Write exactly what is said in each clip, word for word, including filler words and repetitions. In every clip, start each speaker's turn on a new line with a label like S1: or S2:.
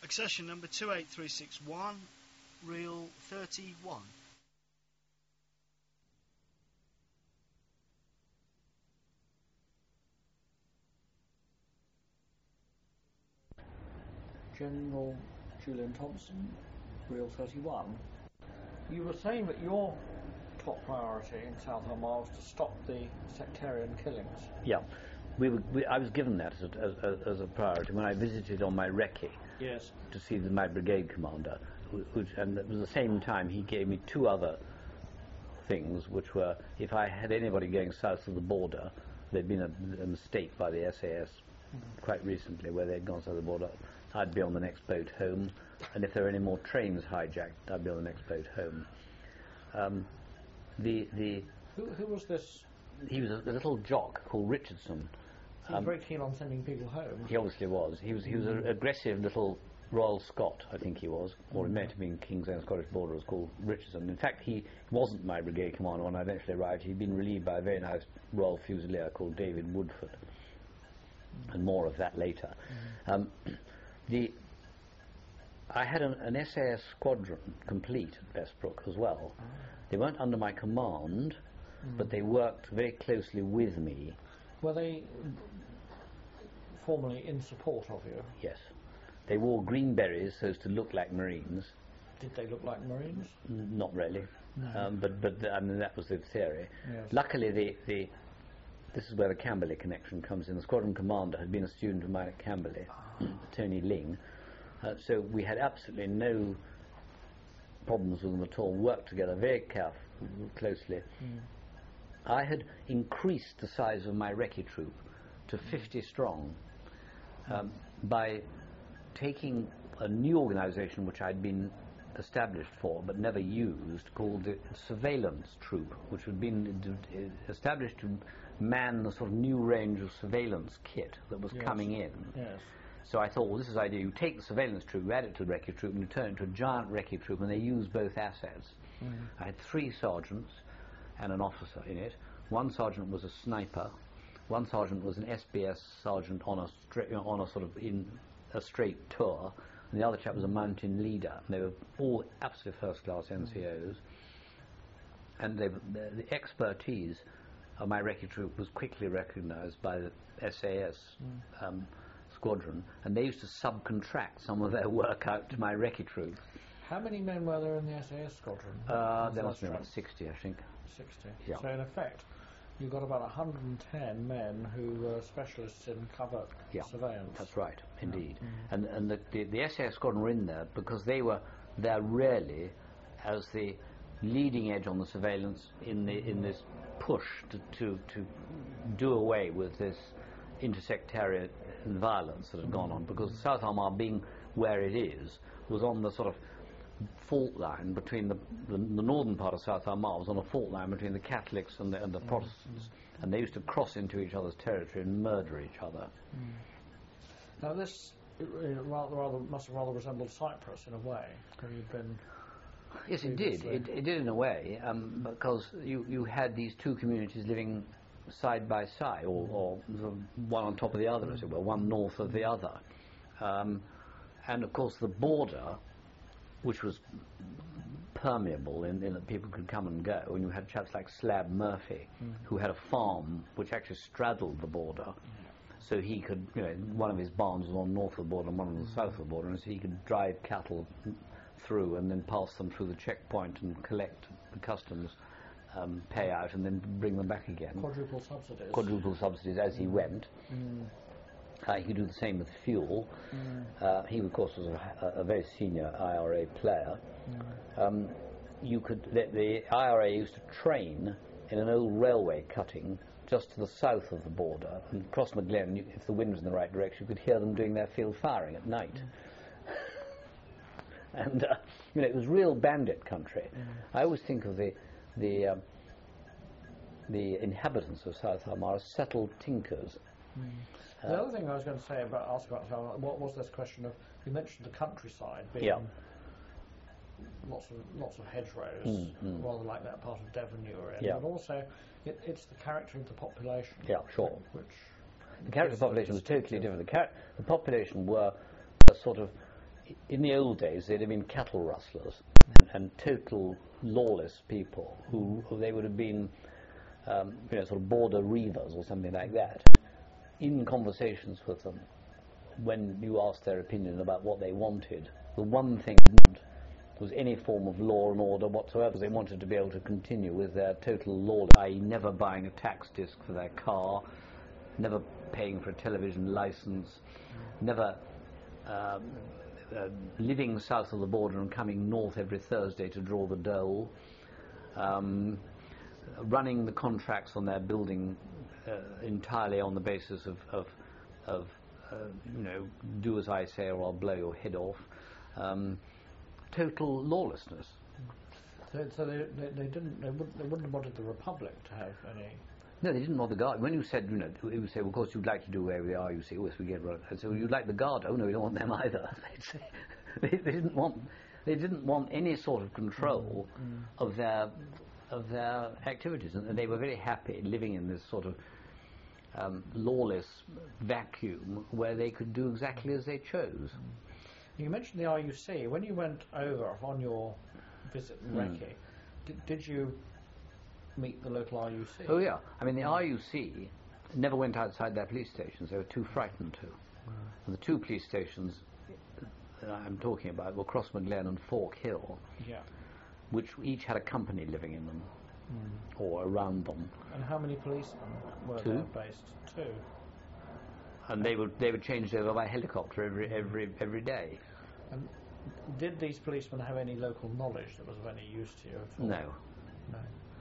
S1: Accession number two eight three six one, reel thirty-one.
S2: General Julian Thompson, reel thirty-one. You were saying that your top priority in South Armagh was to stop the sectarian killings.
S3: Yeah, we were, we, I was given that as a, as, as a priority when I visited on my recce.
S2: Yes.
S3: To see the, my brigade commander, which, and at the same time he gave me two other things, which were, if I had anybody going south of the border, there'd been a, a mistake by the S A S mm-hmm. quite recently where they'd gone south of the border, I'd be on the next boat home, and if there were any more trains hijacked, I'd be on the next boat home. Um, the the
S2: who, who was this?
S3: He was a, a little jock called Richardson.
S2: He was um, very keen on sending people home.
S3: He obviously was. He was he was mm. an aggressive little Royal Scot, I think he was, or mm. it may have been King's Own Scottish Border, was called Richardson. In fact, he wasn't my brigade commander when I eventually arrived. He'd been relieved by a very nice Royal Fusilier called David Woodford, mm. and more of that later. Mm. Um, the I had an, an S A S squadron complete at Bessbrook as well. Oh. They weren't under my command, mm. but they worked very closely with me.
S2: Were they formally in support of you?
S3: Yes. They wore green berets so as to look like Marines.
S2: Did they look like Marines?
S3: N not really.
S2: No.
S3: Um, but but I mean, that was the theory.
S2: Yes.
S3: Luckily, the, the this is where the Camberley connection comes in. The squadron commander had been a student of mine at Camberley, oh. Tony Ling. Uh, so we had absolutely no problems with them at all. Worked together very carefully, closely. Mm. I had increased the size of my recce troop to fifty strong um, by taking a new organisation which I'd been established for but never used, called the surveillance troop, which had been established to man the sort of new range of surveillance kit that was
S2: yes.
S3: coming in.
S2: Yes.
S3: So I thought, well, this is the idea. You take the surveillance troop, you add it to the recce troop, and you turn it into a giant recce troop, and they use both assets. Mm. I had three sergeants and an officer in it. One sergeant was a sniper. One sergeant was an S B S sergeant on a straight, you know, on a sort of in a straight tour, and the other chap was a mountain leader. And they were all absolute first-class N C Os, mm. and they, the, the expertise of my recce troop was quickly recognised by the S A S mm. um, squadron, and they used to subcontract some of their work out to my recce troop.
S2: How many men were there in the S A S squadron?
S3: Uh, there must be about sixty, I think.
S2: sixty.
S3: Yeah.
S2: So in effect, you've got about one hundred and ten men who were specialists in covert
S3: yeah,
S2: surveillance.
S3: That's right, indeed.
S2: Yeah. Mm.
S3: And and the, the, the S A S squadron were in there because they were there really as the leading edge on the surveillance in the in this push to to, to do away with this intersectarian violence that had gone on, because South Armagh, being where it is, was on the sort of fault line between the, the, the northern part of South Armagh was on a fault line between the Catholics and the, and the mm. Protestants, mm. and they used to cross into each other's territory and murder each other.
S2: Mm. Now this it, it rather, rather must have rather resembled Cyprus in a way. Have you been?
S3: Yes, it did. It, it did in a way, um, because you, you had these two communities living side by side, or, or one on top of the other, as it were, one north of the other. Um, and of course the border, which was permeable in, in that people could come and go, and you had chaps like Slab Murphy, mm. who had a farm which actually straddled the border, mm. so he could, you know, one of his barns was on north of the border and one on the south of the border, and so he could drive cattle through and then pass them through the checkpoint and collect the customs Um, pay out and then bring them back again.
S2: Quadruple subsidies.
S3: Quadruple subsidies as he
S2: mm.
S3: went.
S2: Mm.
S3: Uh, he could do the same with fuel.
S2: Mm.
S3: Uh, he, of course, was a, a very senior I R A player. Mm. Um, you could. The, the I R A used to train in an old railway cutting just to the south of the border. And across Maglen, if the wind was in the right direction, you could hear them doing their field firing at night. Mm. and uh, you know, it was real bandit country. Mm. I always think of the the um, the inhabitants of South Armagh as settled tinkers.
S2: Mm. Uh, the other thing I was going to say about ask about South Armagh, what was this question of, you mentioned the countryside being
S3: yeah.
S2: lots of lots of hedgerows,
S3: mm, mm.
S2: rather like that part of Devon you were in,
S3: yeah.
S2: but also it, it's the character of the population.
S3: Yeah, sure.
S2: Which
S3: the character of the population was totally different. The, the population were a sort of in the old days, they'd have been cattle rustlers and, and total lawless people who, who they would have been, um, you know, sort of border reavers or something like that. In conversations with them, when you asked their opinion about what they wanted, the one thing they didn't was any form of law and order whatsoever. They wanted to be able to continue with their total lawless, that is never buying a tax disc for their car, never paying for a television license, never um, uh, living south of the border and coming north every Thursday to draw the dole, um, running the contracts on their building uh, entirely on the basis of, of, of uh, you know, do as I say or I'll blow your head off. Um, total lawlessness.
S2: So, so they, they, they didn't they wouldn't, they wouldn't have wanted the Republic to have any.
S3: No, they didn't want the Guard. When you said, you know, you would say, well, of course, you'd like to do away with the R U C. Oh, yes, we get rid of it. So you'd like the Guard. Oh, no, we don't want them either. They'd say they, they didn't want they didn't want any sort of control mm. of their of their activities, and they were very happy living in this sort of um, lawless vacuum where they could do exactly as they chose.
S2: You mentioned the R U C. When you went over on your visit in Recce, mm. did, did you meet the local R U C?
S3: Oh yeah. I mean, the R U C never went outside their police stations. They were too frightened to. Mm. And the two police stations that I'm talking about were Crossmaglen and Fork Hill,
S2: yeah.
S3: which each had a company living in them, mm. or around them.
S2: And how many policemen were
S3: two.
S2: there based? Two.
S3: And they would they would change over by helicopter every every every day.
S2: And did these policemen have any local knowledge that was of any use to you at all?
S3: No.
S2: No.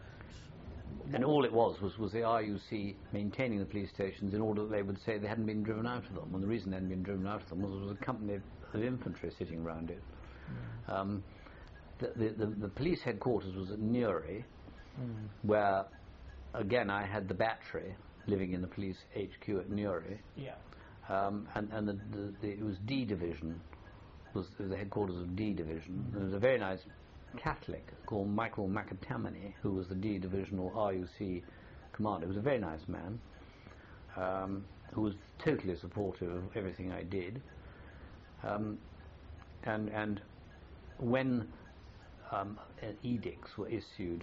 S3: And all it was was was the R U C maintaining the police stations in order that they would say they hadn't been driven out of them. And the reason they hadn't been driven out of them was there was a company of infantry sitting around it. Mm. Um, the, the, the the police headquarters was at Newry, mm. where again I had the battery living in the police H Q at Newry.
S2: Yeah.
S3: Um, and and the, the, the, it was D Division, was the headquarters of D Division. Mm. There was a very nice Catholic called Michael McAtammany, who was the D Divisional R U C commander. He was a very nice man, um, who was totally supportive of everything I did. Um, and and when um, edicts were issued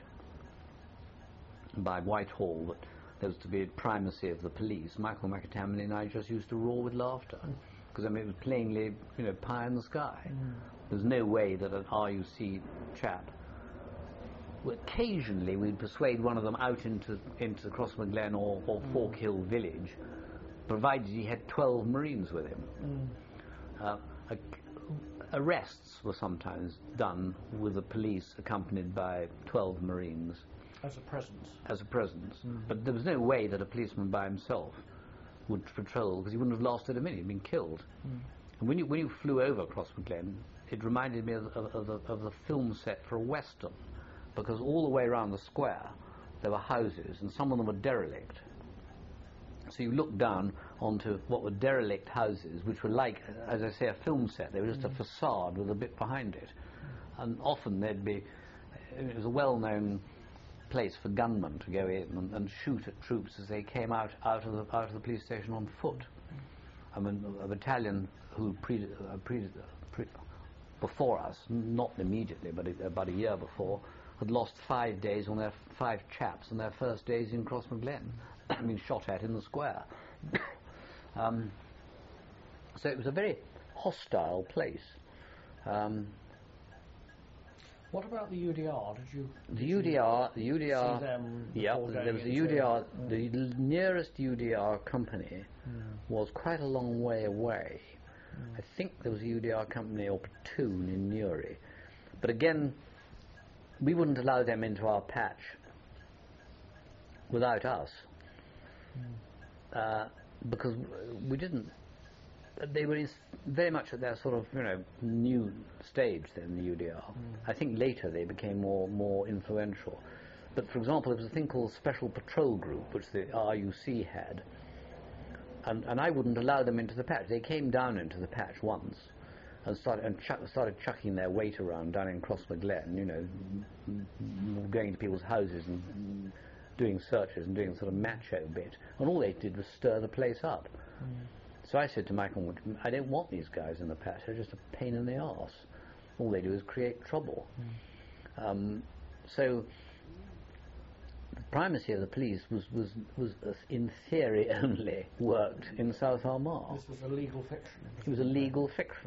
S3: by Whitehall that there was to be a primacy of the police, Michael McAtammany and I just used to roar with laughter, because I mean it was plainly, you know, pie in the sky. Mm. There's no way that an R U C chap. Well, occasionally we'd persuade one of them out into into Crossmaglen or, or mm. Fork Hill village, provided he had twelve Marines with him. Mm. Uh, a, arrests were sometimes done with the police accompanied by twelve Marines.
S2: As a presence.
S3: As a presence. Mm. But there was no way that a policeman by himself would patrol, because he wouldn't have lasted a minute. He'd been killed. Mm. And when you when you flew over Crossmaglen, it reminded me of, of, of, the, of the film set for a western, because all the way around the square there were houses, and some of them were derelict. So you looked down onto what were derelict houses, which were like, as I say, a film set. They were just mm. a facade with a bit behind it. Mm. And often there'd be, it was a well-known place for gunmen to go in and, and shoot at troops as they came out, out, of, the, out of the police station on foot. Mm. I mean, a battalion who pre, uh, pre, pre, before us, not immediately, but it, about a year before, had lost five days on their five chaps on their first days in Crossmaglen. I mean, shot at in the square. um, so it was a very hostile place. Um,
S2: what about the U D R? Did you?
S3: The
S2: did
S3: U D R, the U D R.
S2: See them
S3: yeah, there was the U D R. Mm. The l- nearest U D R company mm. was quite a long way away. Mm. I think there was a U D R company or platoon in Newry, but again, we wouldn't allow them into our patch without us. Mm. Uh, because we didn't. They were very much at their sort of, you know, new stage then, the U D R. Mm. I think later they became more more influential. But for example, there was a thing called Special Patrol Group, which the R U C had, and and I wouldn't allow them into the patch. They came down into the patch once, and started and ch- started chucking their weight around down in Crossmaglen, you know, going to people's houses and doing searches and doing sort of macho bit, and all they did was stir the place up. Mm. So I said to Michael, I don't want these guys in the patch, they're just a pain in the arse. All they do is create trouble. Mm. Um, so the primacy of the police was, was, was uh, in theory only worked in South Armagh.
S2: This was a legal fiction.
S3: It was a legal fiction.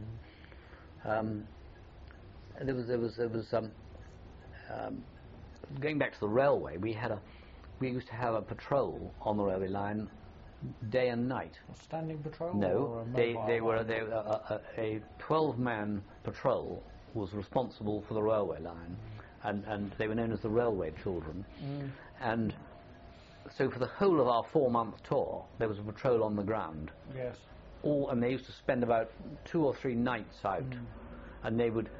S3: Mm. Um, there was, there was, there was um, um, going back to the railway, we had a, we used to have a patrol on the railway line day and night.
S2: A standing patrol?
S3: No,
S2: or a
S3: they,
S2: mobile
S3: they were
S2: one?
S3: they, uh, a twelve-man patrol was responsible for the railway line, mm. and, and they were known as the Railway Children. Mm. And so for the whole of our four-month tour, there was a patrol on the ground.
S2: Yes.
S3: All, and they used to spend about two or three nights out, mm. and they would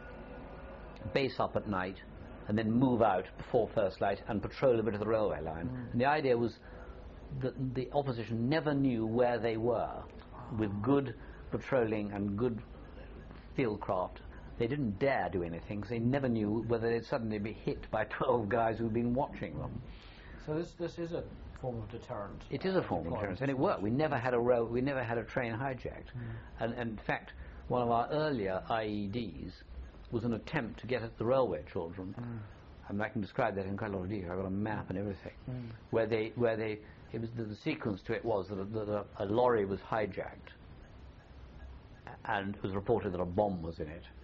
S3: base up at night, and then move out before first light and patrol a bit of the railway line. Mm. And the idea was that the opposition never knew where they were. With good patrolling and good field craft, they didn't dare do anything because they never knew whether they'd suddenly be hit by twelve guys who'd been watching them.
S2: So this this is a form of deterrent.
S3: It is a form of deterrence, and it worked. We never had a rail, we never had a train hijacked, mm. and, and in fact, one of our earlier I E Ds was an attempt to get at the Railway Children. Mm. I mean, I can describe that in quite a lot of detail. I've got a map and everything, mm. where they where they. It was the, the sequence to it was that, a, that a, a lorry was hijacked, and it was reported that a bomb was in it.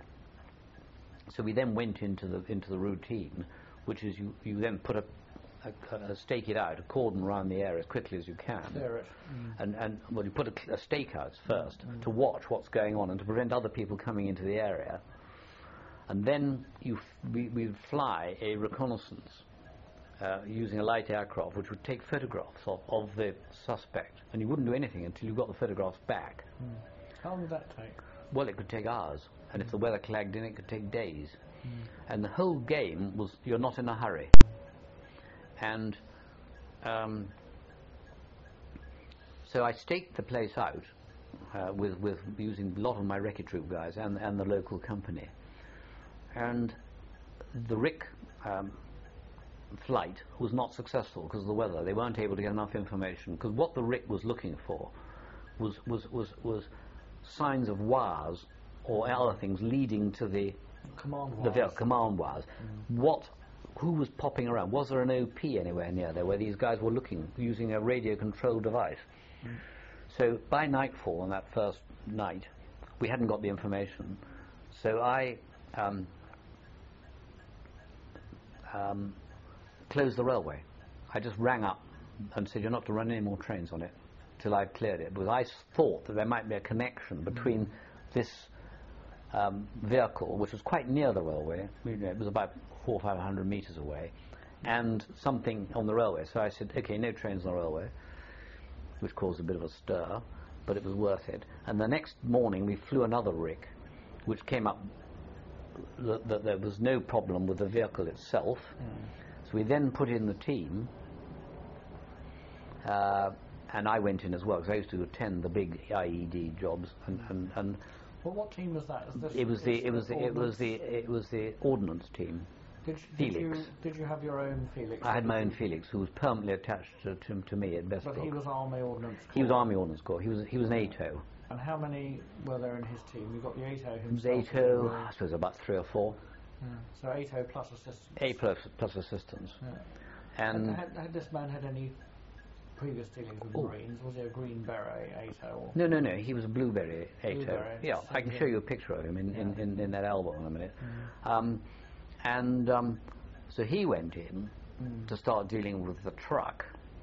S3: So we then went into the into the routine, which is you, you then put a, a, a stake it out, a cordon around the area as quickly as you can,
S2: clear it, mm.
S3: and and well you put a, a stake out first mm. to watch what's going on and to prevent other people coming into the area, and then you f we we would fly a reconnaissance. Uh, using a light aircraft which would take photographs of, of the suspect, and you wouldn't do anything until you got the photographs back.
S2: Mm. How long did that take?
S3: Well, it could take hours, and mm. if the weather clagged in, it could take days. Mm. And the whole game was you're not in a hurry. And um, so I staked the place out uh, with, with using a lot of my Recce Troop guys and, and the local company. And the Rick um, flight was not successful because of the weather. They weren't able to get enough information, because what the Rick was looking for was was was was signs of wires or other things leading to the
S2: command
S3: the
S2: wires.
S3: command wires. Mm. What who was popping around? Was there an O P anywhere near there where these guys were looking using a radio controlled device? Mm. So by nightfall on that first night, we hadn't got the information. So I um, um, closed the railway. I just rang up and said, you're not to run any more trains on it till I've cleared it, because I thought that there might be a connection between mm. this um, vehicle, which was quite near the railway, it was about four or five hundred metres away, and something on the railway. So I said, okay, no trains on the railway, which caused a bit of a stir, but it was worth it. And the next morning we flew another Rick, which came up that, that there was no problem with the vehicle itself. Mm. So we then put in the team, uh, and I went in as well because I used to attend the big I E D jobs. And, and, and
S2: well, what team was that? Is this
S3: it was the it was the, it was the it was the ordnance team.
S2: Did, did you did you have your own Felix?
S3: I had my own Felix, who was permanently attached to to, to me at Bestbrook.
S2: But he was Army Ordnance Corps.
S3: He was Army Ordnance Corps. He was he was an A T O.
S2: And how many were there in his team? You got the A T O himself.
S3: It was A T O. I suppose about three or four.
S2: Yeah. So A T O plus assistants.
S3: A plus plus assistants.
S2: Yeah. And had, had this man had any previous dealings with
S3: oh.
S2: Marines? Was he a green beret A T O? Or
S3: no, no, no. He was a blueberry A T O.
S2: Blueberry.
S3: Yeah, I can show you a picture of him in,
S2: yeah.
S3: in, in, in that album in a minute.
S2: Mm.
S3: Um, and um, so he went in mm. to start dealing with the truck.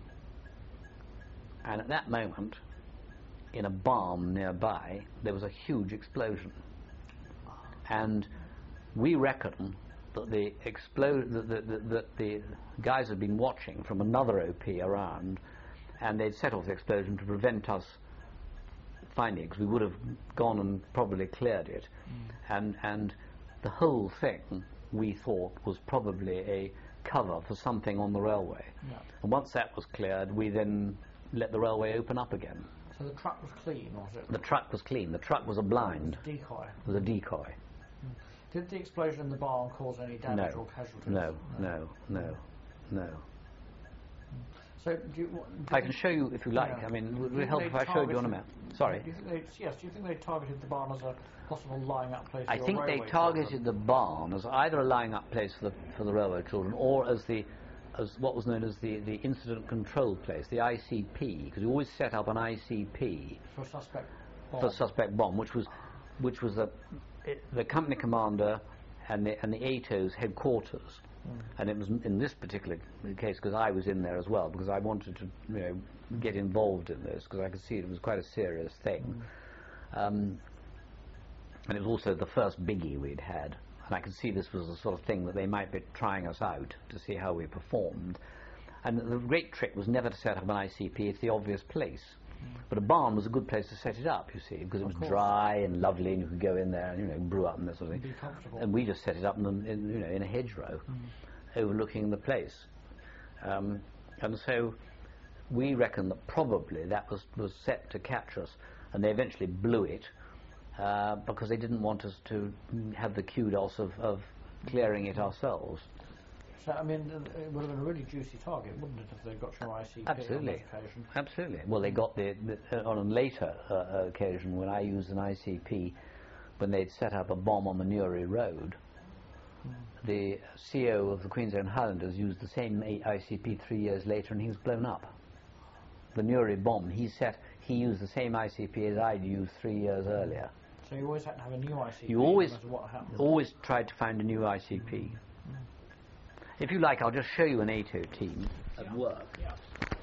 S3: And at that moment, in a barn nearby, there was a huge explosion. And we reckon that the explode that the, the, the, the guys had been watching from another O P around, and they'd set off the explosion to prevent us finding it, because we would have gone and probably cleared it. Mm. And and the whole thing, we thought, was probably a cover for something on the railway.
S2: Yeah.
S3: And once that was cleared, we then let the railway open up again.
S2: So the truck was clean, was it?
S3: The truck was clean. The truck was a blind.
S2: It was a decoy.
S3: It was a decoy.
S2: Mm. Did the explosion in the barn cause any damage
S3: no.
S2: or casualties?
S3: No, no, no, no. no.
S2: So do you, do you
S3: I can show you if you like.
S2: Yeah.
S3: I mean, it would
S2: Do
S3: be
S2: you
S3: helpful
S2: think
S3: if I
S2: they
S3: showed you on a
S2: targeted-
S3: map. Sorry.
S2: Do you think they, yes, do you think they targeted the barn as a possible lying-up place for
S3: I
S2: your
S3: think they
S2: railway
S3: targeted
S2: children?
S3: the barn as either a lying-up place for the for the railway children, or as the as what was known as the, the incident control place, the I C P, because you always set up an I C P
S2: For a suspect bomb.
S3: for suspect bomb, which was which was the it, the company commander and the and the A T O's headquarters.
S2: Mm.
S3: And it was in this particular case because I was in there as well, because I wanted to, you know, get involved in this, because I could see it was quite a serious thing. Mm. Um, and it was also the first biggie we'd had, and I could see this was the sort of thing that they might be trying us out to see how we performed. And the great trick was never to set up an I C P. It's the obvious place. Mm. But a barn was a good place to set it up, you see, because it was dry and lovely, and you could go in there and, you know, brew up and that sort of thing.
S2: Be comfortable.
S3: And we just set it up in, in you know, in a hedgerow, mm. overlooking the place. Um, and so we reckon that probably that was, was set to catch us, and they eventually blew it uh, because they didn't want us to have the kudos of, of clearing it ourselves.
S2: So, I mean, it would have been a really juicy target, wouldn't it, if they got your I C P
S3: Absolutely.
S2: on this occasion?
S3: Absolutely. Well, they got the, the uh, on a later uh, occasion when I used an I C P, when they'd set up a bomb on the Newry Road. Mm. The C E O of the Queen's Own Highlanders used the same I C P three years later, and he was blown up. The Newry bomb, he set, he used the same I C P as I'd used three years earlier.
S2: So you always had to have a new I C P.
S3: You always,
S2: no matter what happened.
S3: always tried to find a new I C P. Mm. If you like, I'll just show you an A T O team at
S2: yeah.
S3: work.
S2: Yeah.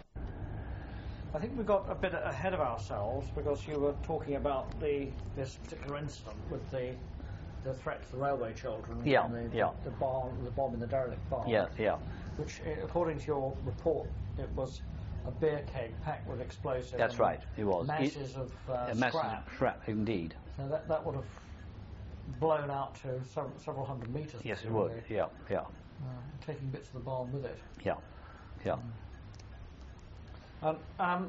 S2: I think we got a bit ahead of ourselves because you were talking about the this particular incident with the the threat to the railway children.
S3: Yeah,
S2: and the,
S3: yeah.
S2: the bomb, the bomb in the derelict barn.
S3: Yeah, yeah.
S2: Which, according to your report, it was a beer keg packed with explosives.
S3: That's right. It was
S2: masses
S3: it,
S2: of uh,
S3: masses
S2: scrap.
S3: of scrap, indeed.
S2: So that that would have blown out to several, several hundred metres.
S3: Yes, it would. Yeah, yeah.
S2: Uh, taking bits of the barn with it.
S3: Yeah, yeah.
S2: Mm. Um, um,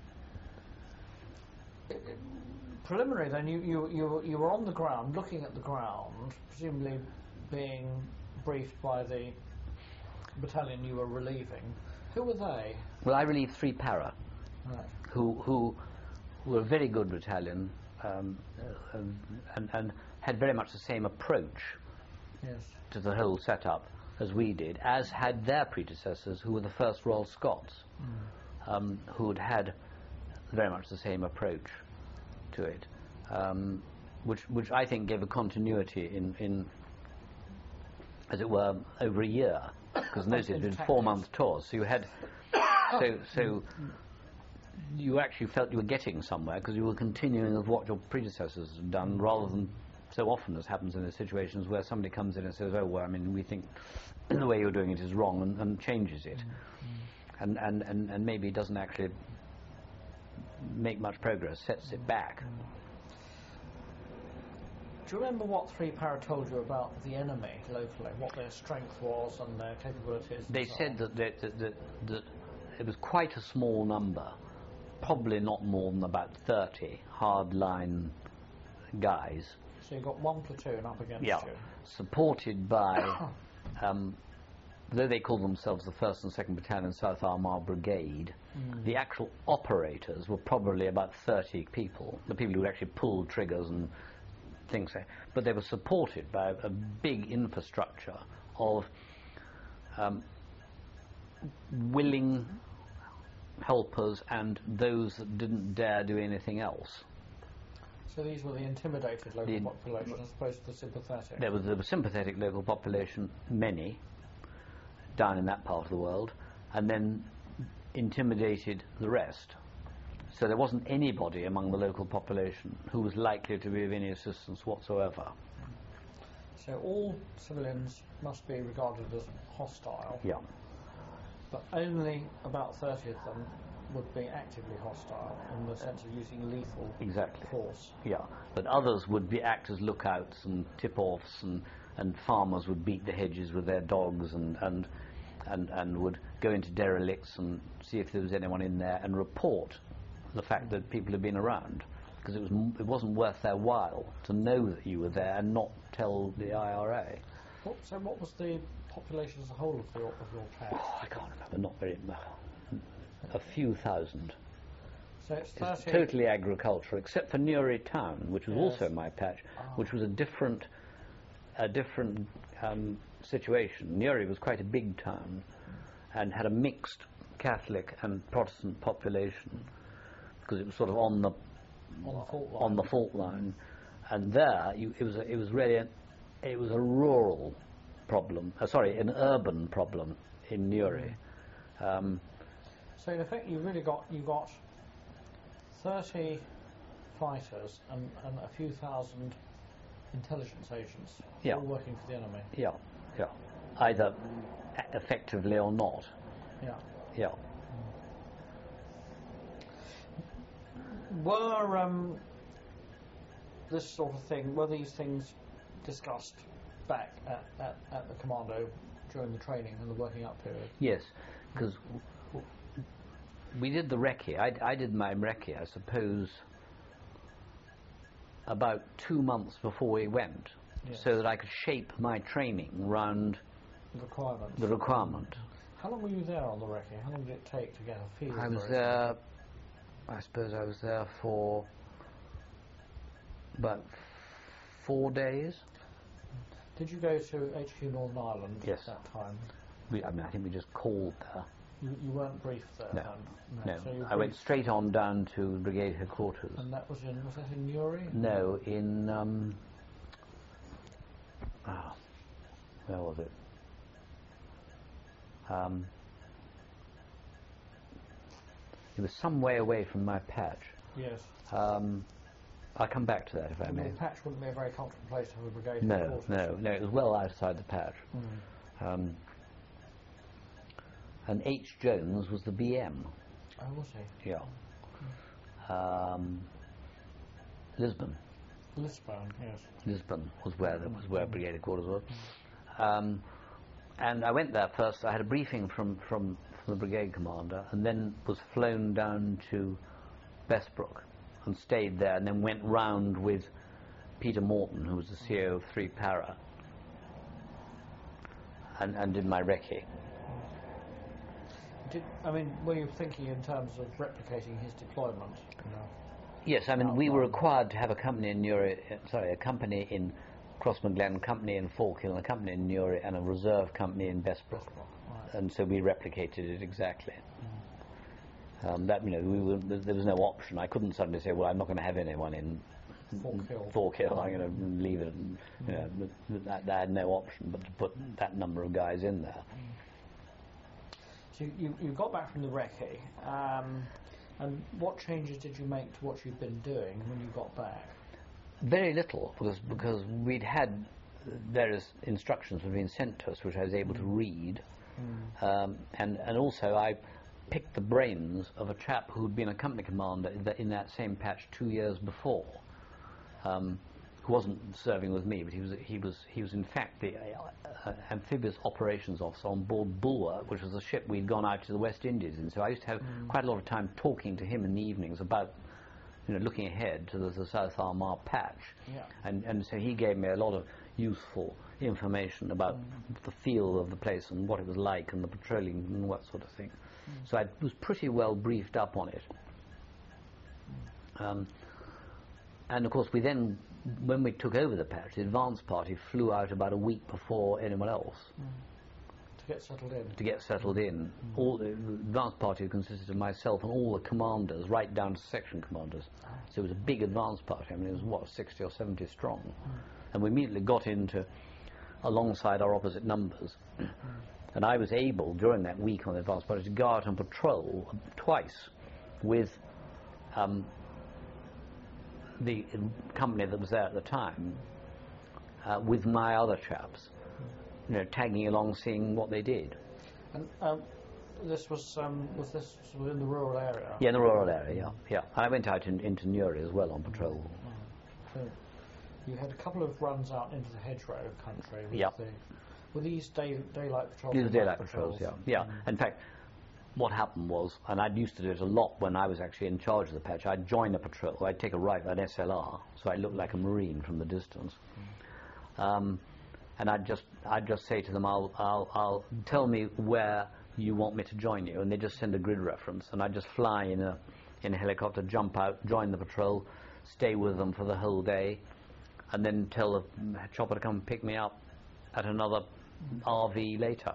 S2: i- i- preliminary, then you, you you you were on the ground, looking at the ground, presumably being briefed by the battalion you were relieving. Who were they?
S3: Well, I relieved three para,
S2: Right.
S3: who who were a very good battalion, um, uh, and and had very much the same approach
S2: Yes.
S3: to the whole setup as we did, as had their predecessors, who were the first Royal Scots, mm. um, who had had very much the same approach to it, um, which which I think gave a continuity in, in as it were, over a year, because in those days it was four month tours, so you had so so you actually felt you were getting somewhere because you were continuing with what your predecessors had done, rather than so often as happens in those situations where somebody comes in and says, oh, well, I mean, we think the way you're doing it is wrong, and, and changes it. Mm. And, and, and, and maybe doesn't actually make much progress, sets it back.
S2: Mm. Do you remember what three para told you about the enemy locally, what their strength was and their capabilities?
S3: They
S2: so
S3: said that, that, that, that, that it was quite a small number, probably not more than about thirty hard-line guys.
S2: So you got one platoon up against
S3: yeah,
S2: you.
S3: supported by, um, though they called themselves the first and second Battalion South Armagh Brigade, mm. the actual operators were probably about thirty people, the people who actually pulled triggers and things like that. But they were supported by a big infrastructure of um, willing helpers and those that didn't dare do anything else.
S2: So these were the intimidated local
S3: the,
S2: population as opposed to the sympathetic?
S3: There was a sympathetic local population, many, down in that part of the world, and then intimidated the rest. So there wasn't anybody among the local population who was likely to be of any assistance whatsoever.
S2: So all civilians must be regarded as hostile?
S3: Yeah.
S2: But only about thirty of them would be actively hostile in the sense of using lethal
S3: exactly.
S2: force.
S3: Yeah, but others would be act as lookouts and tip-offs, and, and farmers would beat the hedges with their dogs, and, and, and, and would go into derelicts and see if there was anyone in there and report the fact that people had been around, because it, was, it wasn't worth their while to know that you were there and not tell the I R A.
S2: What, so what was the population as a whole of your, of your patch?
S3: Oh, I can't remember, not very much. a few thousand.
S2: So it's
S3: It's
S2: thirty.
S3: totally agricultural, except for Newry town, which was
S2: Yes.
S3: also my patch,
S2: Ah.
S3: which was a different, a different um, situation. Newry was quite a big town, and had a mixed Catholic and Protestant population, because it was sort of on the
S2: On the fault line.
S3: on the fault line, and there you, it was a, it was really a, it was a rural problem. Uh, sorry, an urban problem in Newry. Um,
S2: So in effect, you really got you got thirty fighters and, and a few thousand intelligence agents,
S3: Yeah.
S2: all working for the enemy.
S3: yeah, yeah, either a- effectively or not.
S2: Yeah.
S3: Yeah.
S2: Were um, this sort of thing? Were these things discussed back at, at, at the commando during the training and the working up period?
S3: Yes, because we did the recce. I, I did my recce, I suppose, about two months before we went,
S2: Yes.
S3: so that I could shape my training round
S2: The requirements.
S3: the requirement.
S2: How long were you there on the recce? How long did it take to get a feel?
S3: I
S2: for
S3: was
S2: it?
S3: there, I suppose I was there for about four days.
S2: Did you go to H Q Northern Ireland
S3: Yes.
S2: at that time?
S3: We, I mean, I think we just called there.
S2: You, you weren't briefed there
S3: No.
S2: then?
S3: No,
S2: So you
S3: I went
S2: briefed-
S3: straight on down to brigade headquarters.
S2: And that was in, was that in Newry?
S3: No, in, um, ah, where was it? Um, it was some way away from my patch.
S2: Yes.
S3: Um, I'll come back to that if I
S2: Well,
S3: may.
S2: the patch wouldn't be a very comfortable place to have a brigade
S3: No,
S2: headquarters.
S3: no, no, it was well outside the patch.
S2: Mm.
S3: Um, and H. Jones was the B M.
S2: Oh, was he?
S3: Yeah. Um, Lisbon.
S2: Lisbon, yes.
S3: Lisbon was where the, was where brigade headquarters was. Um, and I went there first. I had a briefing from, from, from the brigade commander, and then was flown down to Bessbrook and stayed there, and then went round with Peter Morton, who was the C E O of Three Para, and, and did my recce.
S2: Did, I mean, were you thinking in terms of replicating his deployment? You know?
S3: Yes, I mean, we were
S2: Outline.
S3: required to have a company in Newry, uh, sorry, a company in Crossmaglen, a company in Falkhill, a company in Newry, and a reserve company in Bessbrook.
S2: Right.
S3: And so we replicated it exactly. Um, that, you know, we were, there was no option. I couldn't suddenly say, well, I'm not going to have anyone in
S2: Falkhill.
S3: Falkhill. I'm going to leave it. And, you know, th- that, that had no option but to put that number of guys in there.
S2: So you, you, you got back from the recce, um, and what changes did you make to what you'd been doing when you got back?
S3: Very little, because because we'd had various instructions had been sent to us, which I was able to read, um, and and also I picked the brains of a chap who'd been a company commander in that, in that same patch two years before, um, who wasn't serving with me, but he was he was he was in fact the uh, uh, amphibious operations officer on board Bulwark, which was a ship we'd gone out to the West Indies in. So I used to have quite a lot of time talking to him in the evenings about, you know, looking ahead to the, the South Armagh patch.
S2: Yeah.
S3: And, and so he gave me a lot of useful information about the feel of the place and what it was like and the patrolling and what sort of thing. So I was pretty well briefed up on it. Um, and of course we then, when we took over the patch, the advance party flew out about a week before anyone else
S2: To get settled in?
S3: to get settled in. All the advance party consisted of myself and all the commanders, right down to section commanders. So it was a big advance party. I mean, it was what, sixty or seventy strong, and we immediately got into alongside our opposite numbers. And I was able during that week on the advance party to go out on patrol twice with um, the company that was there at the time, uh, with my other chaps, you know, tagging along, seeing what they did.
S2: And um, this was um, was this within the rural area?
S3: Yeah, in the rural area, yeah. yeah. And I went out in, into Newry as well on patrol.
S2: So you had a couple of runs out into the hedgerow country. With
S3: Yeah.
S2: the, were these day, daylight patrols?
S3: These
S2: or
S3: are daylight
S2: night
S3: patrols, yeah. yeah. In fact, what happened was, and I used to do it a lot when I was actually in charge of the patch, I'd join a patrol, I'd take a right, an S L R, so I looked like a Marine from the distance. Um, and I'd just, I'd just say to them, I'll, I'll, I'll tell me where you want me to join you? And they just send a grid reference, and I just fly in a in a helicopter, jump out, join the patrol, stay with them for the whole day, and then tell the chopper to come and pick me up at another R V later.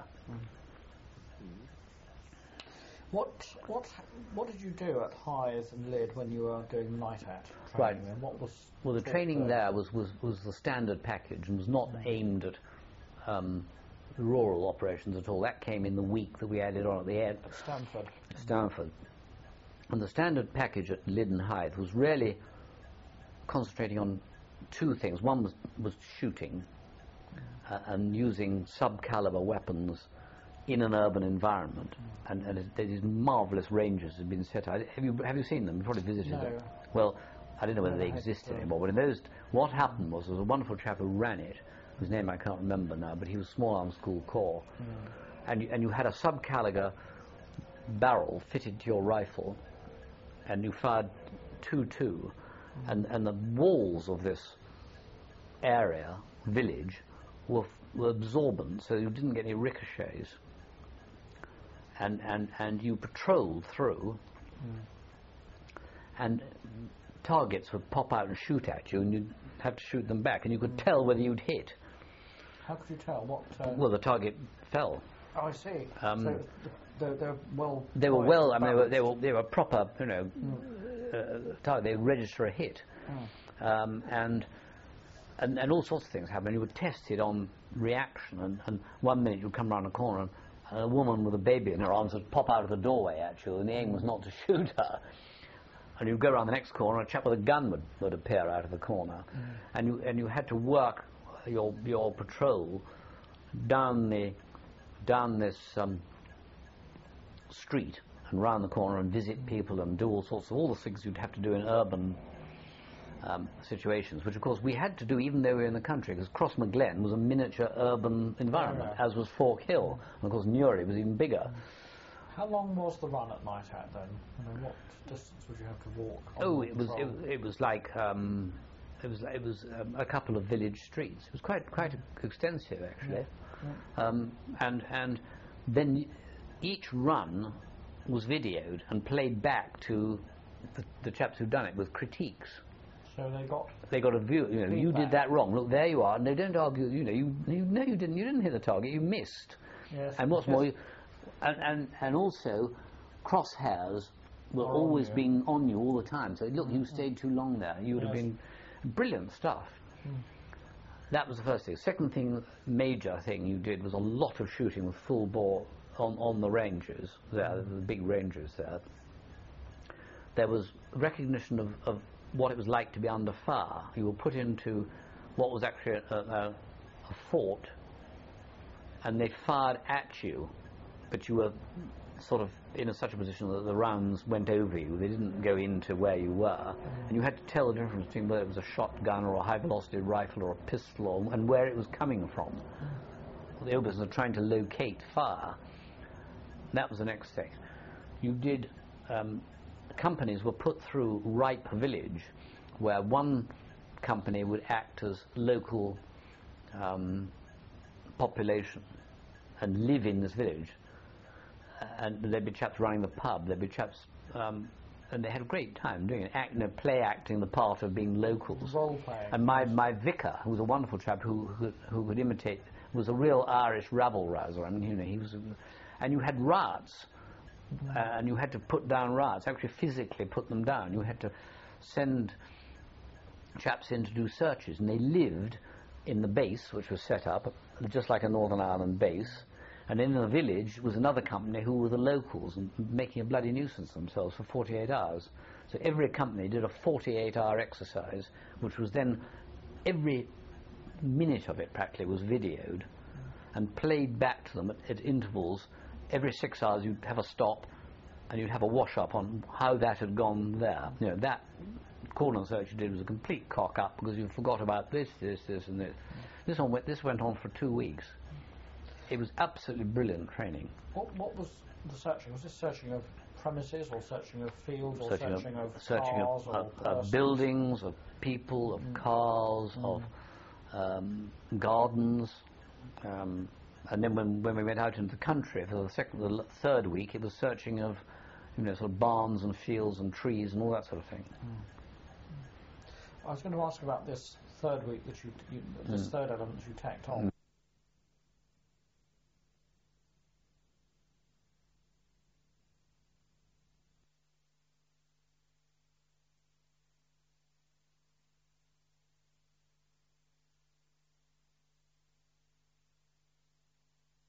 S2: What what what did you do at Hythe and Lydd when you were doing night at
S3: Right.
S2: training? And what was
S3: Well, the
S2: taught
S3: training there was, was, was the standard package and was not aimed at um, rural operations at all. That came in the week that we added on at the end.
S2: at Stanford?
S3: Stanford. And the standard package at Lydd and Hythe was really concentrating on two things. One was, was shooting uh, and using sub-caliber weapons in an urban environment. And, and it- these marvellous ranges had been set out. Have you, have you seen them? You've probably visited
S2: No.
S3: them. Well, I don't know whether
S2: Never
S3: they
S2: had,
S3: exist
S2: uh,
S3: anymore, but in those, what happened was there was a wonderful chap who ran it, whose name I can't remember now, but he was Small Arms School Corps. And, you, and you had a sub-caliber barrel fitted to your rifle, and you fired two-two, and, and the walls of this area, village, were, f- were absorbent, so you didn't get any ricochets. And, and, and you patrolled through, and targets would pop out and shoot at you, and you'd have to shoot them back, and you could tell whether you'd hit.
S2: How could you tell what? Uh,
S3: Well, the target fell.
S2: oh, I see.
S3: um,
S2: so they're, they're well.
S3: They were
S2: poised
S3: well.
S2: and
S3: I mean, they were, they
S2: balanced.
S3: were they were proper. You know, uh, target. They register a hit, um, and, and and all sorts of things happen. You were tested on reaction, and, and one minute you'd come around a corner, and a woman with a baby in her arms would pop out of the doorway at you, and the aim was not to shoot her. And you'd go around the next corner, a chap with a gun would, would appear out of the corner, and you and you had to work your your patrol down the down this um, street and round the corner and visit people and do all sorts of all the things you'd have to do in urban um, situations, which of course we had to do even though we were in the country, because Crossmaglen was a miniature urban environment,
S2: yeah.
S3: as was Fork Hill, and of course Newry was even bigger.
S2: How long was the run at night at then? I mean, what distance would you have to walk? on
S3: Oh,
S2: the
S3: it was
S2: patrol?
S3: it, it was like um, it was it was um, a couple of village streets. It was quite quite extensive actually, um, and and then each run was videoed and played back to the, the chaps who'd done it with critiques.
S2: So they got.
S3: They got a view. You know, you
S2: Feedback.
S3: did that wrong. Look, there you are. And they don't argue. You know, you, you no, you didn't. You didn't hit the target. You missed.
S2: Yes.
S3: And what's
S2: yes.
S3: more, you, and, and and also, crosshairs were
S2: Are on
S3: always
S2: you.
S3: being on you all the time. So look, you stayed too long there. You would have
S2: Yes.
S3: been brilliant stuff. That was the first thing. Second thing, major thing you did was a lot of shooting with full bore on on the ranges there, the big ranges there. There was recognition of, of what it was like to be under fire. You were put into what was actually a, a, a fort, and they fired at you, but you were sort of in a, such a position that the rounds went over you. They didn't go into where you were, and you had to tell the difference between whether it was a shotgun or a high-velocity rifle or a pistol, or, and where it was coming from. The other business of trying to locate fire. That was the next thing. You did. Um, companies were put through Ripe Village, where one company would act as local um, population and live in this village. And there'd be chaps running the pub, there'd be chaps, um, and they had a great time doing it, act, you know, play acting the part of being locals.
S2: Role playing.
S3: And my, my vicar, who was a wonderful chap who, who, who could imitate, was a real Irish rabble-rouser. I mean, you know, he was, a, and you had riots, uh, and you had to put down riots, actually physically put them down. You had to send chaps in to do searches, and they lived in the base, which was set up just like a Northern Ireland base. And in the village was another company who were the locals and making a bloody nuisance themselves for forty-eight hours. So every company did a forty-eight hour exercise, which was then, every minute of it practically was videoed and played back to them at, at intervals. Every six hours you'd have a stop and you'd have a wash-up on how that had gone there. You know, that cordon search you did was a complete cock-up because you forgot about this, this, this and this. This, one went, this went on for two weeks. It was absolutely brilliant training.
S2: What, what was the searching? Was this searching of premises or searching of fields or
S3: Searching
S2: searching,
S3: of,
S2: of,
S3: searching
S2: cars
S3: of,
S2: or
S3: of, of
S2: persons?
S3: buildings, of people, of cars, of um, gardens, um, and then when, when we went out into the country for the second, the l- third week, it was searching of, you know, sort of barns and fields and trees and all that sort of thing.
S2: Mm. I was going to ask about this third week that you, you this
S3: Mm.
S2: third element you tacked on.
S3: Mm.